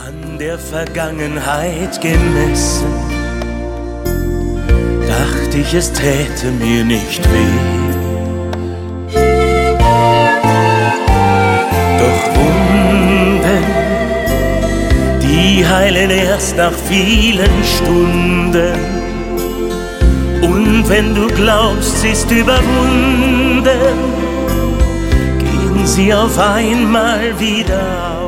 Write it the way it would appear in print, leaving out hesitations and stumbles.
An der Vergangenheit gemessen, dachte ich, es täte mir nicht weh. Doch Wunden, die heilen erst nach vielen Stunden. Und wenn du glaubst, sie ist überwunden, gehen sie auf einmal wieder auf.